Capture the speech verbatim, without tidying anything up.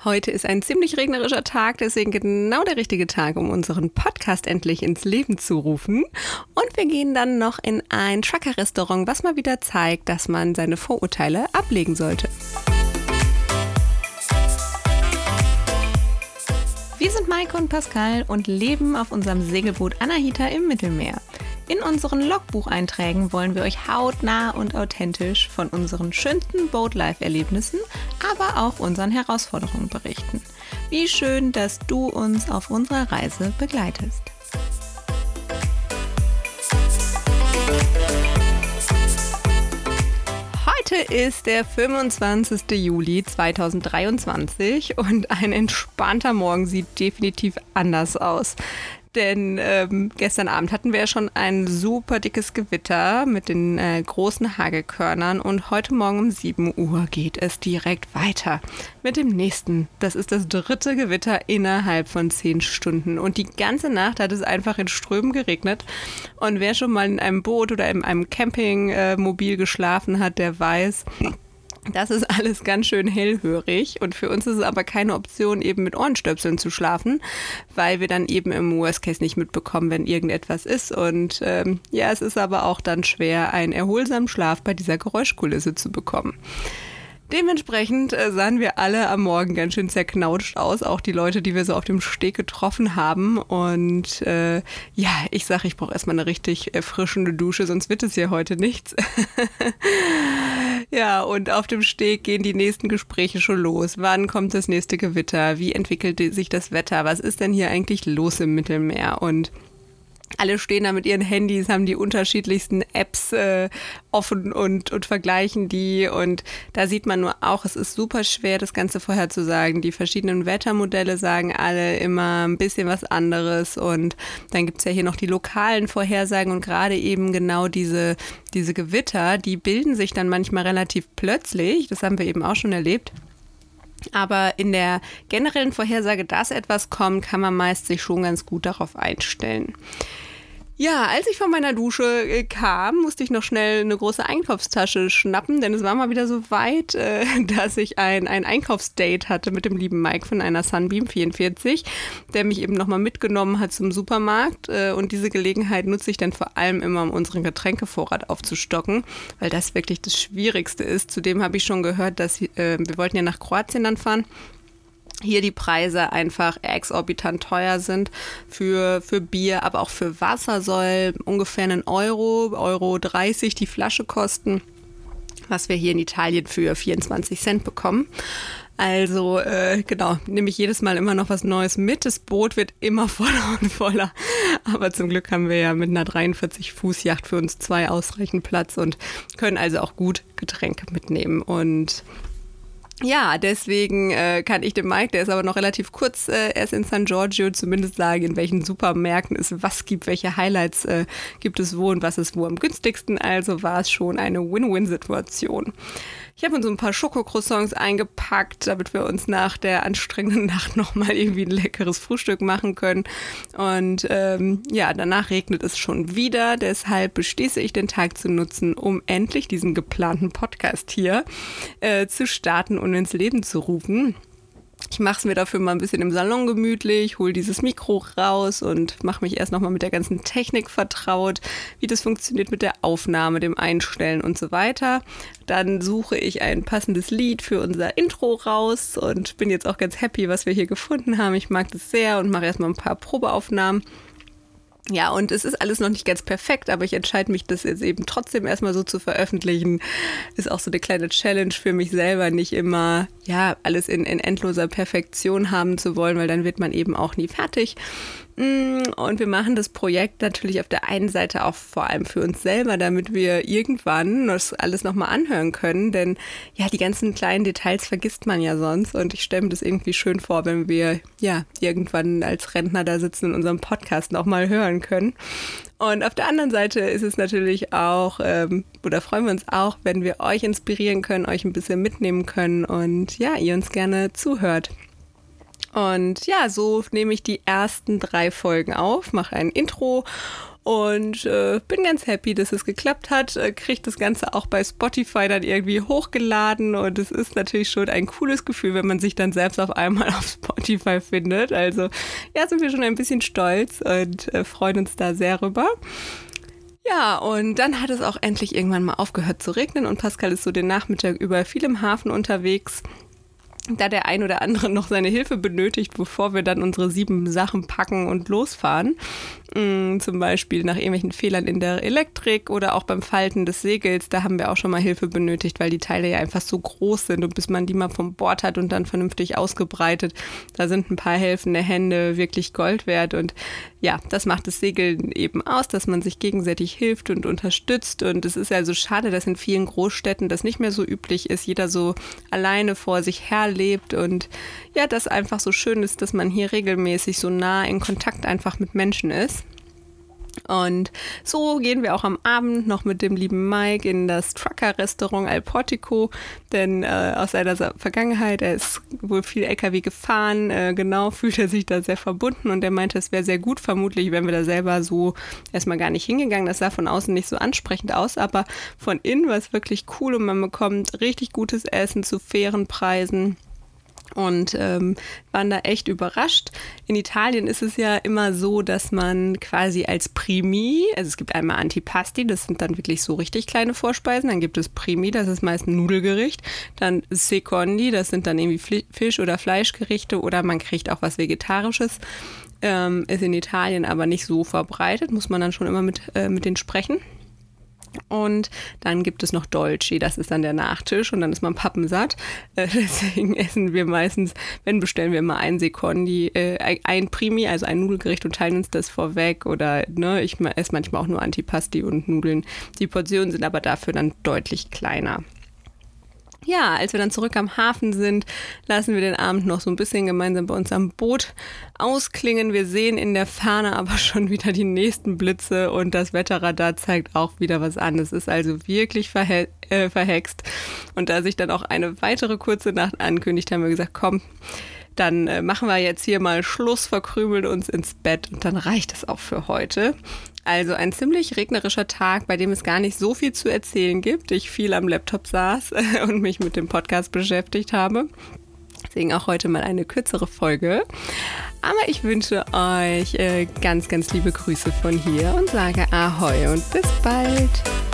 Heute ist ein ziemlich regnerischer Tag, deswegen genau der richtige Tag, um unseren Podcast endlich ins Leben zu rufen. Und wir gehen dann noch in ein Trucker-Restaurant, was mal wieder zeigt, dass man seine Vorurteile ablegen sollte. Wir sind Maike und Pascal und leben auf unserem Segelboot Anahita im Mittelmeer. In unseren Logbucheinträgen wollen wir euch hautnah und authentisch von unseren schönsten Boat-Life-Erlebnissen, aber auch unseren Herausforderungen berichten. Wie schön, dass du uns auf unserer Reise begleitest. Heute ist der fünfundzwanzigster Juli zweitausenddreiundzwanzig und ein entspannter Morgen sieht definitiv anders aus. Denn ähm, gestern Abend hatten wir ja schon ein super dickes Gewitter mit den äh, großen Hagelkörnern und heute Morgen um sieben Uhr geht es direkt weiter mit dem nächsten. Das ist das dritte Gewitter innerhalb von zehn Stunden und die ganze Nacht hat es einfach in Strömen geregnet und wer schon mal in einem Boot oder in einem Campingmobil äh, geschlafen hat, der weiß, das ist alles ganz schön hellhörig und für uns ist es aber keine Option, eben mit Ohrenstöpseln zu schlafen, weil wir dann eben im Worst Case nicht mitbekommen, wenn irgendetwas ist. Und ähm, ja, es ist aber auch dann schwer, einen erholsamen Schlaf bei dieser Geräuschkulisse zu bekommen. Dementsprechend äh, sahen wir alle am Morgen ganz schön zerknautscht aus, auch die Leute, die wir so auf dem Steg getroffen haben. Und äh, ja, ich sage, ich brauche erstmal eine richtig erfrischende Dusche, sonst wird es hier heute nichts. Ja, und auf dem Steg gehen die nächsten Gespräche schon los. Wann kommt das nächste Gewitter? Wie entwickelt sich das Wetter? Was ist denn hier eigentlich los im Mittelmeer? Und alle stehen da mit ihren Handys, haben die unterschiedlichsten Apps äh, offen und, und vergleichen die. Und da sieht man nur auch, es ist super schwer, das Ganze vorherzusagen. Die verschiedenen Wettermodelle sagen alle immer ein bisschen was anderes. Und dann gibt's ja hier noch die lokalen Vorhersagen und gerade eben genau diese, diese Gewitter, die bilden sich dann manchmal relativ plötzlich. Das haben wir eben auch schon erlebt. Aber in der generellen Vorhersage, dass etwas kommt, kann man meist sich schon ganz gut darauf einstellen. Ja, als ich von meiner Dusche kam, musste ich noch schnell eine große Einkaufstasche schnappen, denn es war mal wieder so weit, äh, dass ich ein, ein Einkaufsdate hatte mit dem lieben Mike von einer Sunbeam vierundvierzig, der mich eben nochmal mitgenommen hat zum Supermarkt. Äh, und diese Gelegenheit nutze ich dann vor allem immer, um unseren Getränkevorrat aufzustocken, weil das wirklich das Schwierigste ist. Zudem habe ich schon gehört, dass äh, wir wollten ja nach Kroatien dann fahren. Hier die Preise einfach exorbitant teuer sind für, für Bier, aber auch für Wasser soll ungefähr einen Euro, Euro dreißig die Flasche kosten, was wir hier in Italien für vierundzwanzig Cent bekommen. Also äh, genau, nehme ich jedes Mal immer noch was Neues mit. Das Boot wird immer voller und voller. Aber zum Glück haben wir ja mit einer dreiundvierzig Fuß Yacht für uns zwei ausreichend Platz und können also auch gut Getränke mitnehmen. Und ja, deswegen äh, kann ich dem Mike, der ist aber noch relativ kurz äh, erst in San Giorgio, zumindest sagen, in welchen Supermärkten es was gibt, welche Highlights äh, gibt es wo und was ist wo am günstigsten. Also war es schon eine Win-Win-Situation. Ich habe uns so ein paar Schokocroissants eingepackt, damit wir uns nach der anstrengenden Nacht nochmal irgendwie ein leckeres Frühstück machen können. Und ähm, ja, danach regnet es schon wieder. Deshalb beschließe ich, den Tag zu nutzen, um endlich diesen geplanten Podcast hier äh, zu starten und ins Leben zu rufen. Ich mache es mir dafür mal ein bisschen im Salon gemütlich, hole dieses Mikro raus und mache mich erst nochmal mit der ganzen Technik vertraut, wie das funktioniert mit der Aufnahme, dem Einstellen und so weiter. Dann suche ich ein passendes Lied für unser Intro raus und bin jetzt auch ganz happy, was wir hier gefunden haben. Ich mag das sehr und mache erstmal ein paar Probeaufnahmen. Ja, und es ist alles noch nicht ganz perfekt, aber ich entscheide mich, das jetzt eben trotzdem erstmal so zu veröffentlichen. Ist auch so eine kleine Challenge für mich selber, nicht immer ja alles in, in endloser Perfektion haben zu wollen, weil dann wird man eben auch nie fertig. Und wir machen das Projekt natürlich auf der einen Seite auch vor allem für uns selber, damit wir irgendwann das alles nochmal anhören können, denn ja, die ganzen kleinen Details vergisst man ja sonst und ich stelle mir das irgendwie schön vor, wenn wir ja irgendwann als Rentner da sitzen und unseren Podcast nochmal hören können. Und auf der anderen Seite ist es natürlich auch, ähm, oder freuen wir uns auch, wenn wir euch inspirieren können, euch ein bisschen mitnehmen können und ja, ihr uns gerne zuhört. Und ja, so nehme ich die ersten drei Folgen auf, mache ein Intro und äh, bin ganz happy, dass es geklappt hat. Äh, kriegt das Ganze auch bei Spotify dann irgendwie hochgeladen und es ist natürlich schon ein cooles Gefühl, wenn man sich dann selbst auf einmal auf Spotify findet. Also ja, sind wir schon ein bisschen stolz und äh, freuen uns da sehr rüber. Ja, und dann hat es auch endlich irgendwann mal aufgehört zu regnen und Pascal ist so den Nachmittag über viel im Hafen unterwegs, da der ein oder andere noch seine Hilfe benötigt, bevor wir dann unsere sieben Sachen packen und losfahren. Mm, zum Beispiel nach irgendwelchen Fehlern in der Elektrik oder auch beim Falten des Segels, da haben wir auch schon mal Hilfe benötigt, weil die Teile ja einfach so groß sind und bis man die mal vom Bord hat und dann vernünftig ausgebreitet, da sind ein paar helfende Hände wirklich Gold wert und ja, das macht das Segeln eben aus, dass man sich gegenseitig hilft und unterstützt und es ist also schade, dass in vielen Großstädten das nicht mehr so üblich ist, jeder so alleine vor sich her lebt und ja, das einfach so schön ist, dass man hier regelmäßig so nah in Kontakt einfach mit Menschen ist. Und so gehen wir auch am Abend noch mit dem lieben Mike in das Trucker-Restaurant Al Portico, denn äh, aus seiner Vergangenheit, er ist wohl viel L K W gefahren, äh, genau, fühlt er sich da sehr verbunden und er meinte, es wäre sehr gut, vermutlich wären wir da selber so erstmal gar nicht hingegangen, das sah von außen nicht so ansprechend aus, aber von innen war es wirklich cool und man bekommt richtig gutes Essen zu fairen Preisen. Und ähm, waren da echt überrascht. In Italien ist es ja immer so, dass man quasi als Primi, also es gibt einmal Antipasti, das sind dann wirklich so richtig kleine Vorspeisen, dann gibt es Primi, das ist meist ein Nudelgericht, dann Secondi, das sind dann irgendwie Fisch- oder Fleischgerichte oder man kriegt auch was Vegetarisches. Ähm, ist in Italien aber nicht so verbreitet, muss man dann schon immer mit, äh, mit denen sprechen. Und dann gibt es noch Dolci, das ist dann der Nachtisch und dann ist man pappensatt. Äh, deswegen essen wir meistens, wenn bestellen wir immer ein Secondi, äh, ein Primi, also ein Nudelgericht und teilen uns das vorweg. Oder ne, ich esse manchmal auch nur Antipasti und Nudeln. Die Portionen sind aber dafür dann deutlich kleiner. Ja, als wir dann zurück am Hafen sind, lassen wir den Abend noch so ein bisschen gemeinsam bei uns am Boot ausklingen. Wir sehen in der Ferne aber schon wieder die nächsten Blitze und das Wetterradar zeigt auch wieder was an. Es ist also wirklich verhe- äh, verhext. Und da sich dann auch eine weitere kurze Nacht ankündigt, haben wir gesagt, komm, dann äh, machen wir jetzt hier mal Schluss, verkrümeln uns ins Bett und dann reicht es auch für heute. Also ein ziemlich regnerischer Tag, bei dem es gar nicht so viel zu erzählen gibt. Ich viel am Laptop saß und mich mit dem Podcast beschäftigt habe. Deswegen auch heute mal eine kürzere Folge. Aber ich wünsche euch äh, ganz, ganz liebe Grüße von hier und sage Ahoi und bis bald.